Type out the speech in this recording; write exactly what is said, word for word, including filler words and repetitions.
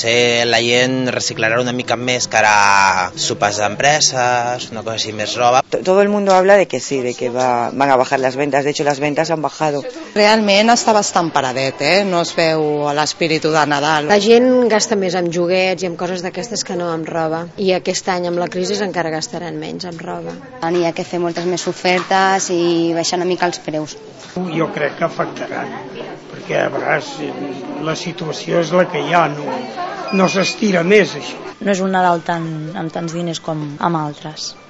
Potser la gent reciclarà una mica més que ara sopars d'empreses, una cosa així, més roba. Todo el mundo habla de que sí, de que va, van a bajar las ventas. De hecho, las ventas han bajado. Realment està bastant paradet, eh? No es veu l'espíritu de Nadal. La gent gasta més amb joguets i amb coses d'aquestes que no amb roba. I aquest any, amb la crisi, encara gastaran menys amb roba. N'hi ha que fer moltes més ofertes i baixar una mica els preus. Jo crec que afectaran, perquè a vegades la situació és la que hi ha, no, no s'estira més això. No és un Nadal tan, amb tants diners com amb altres.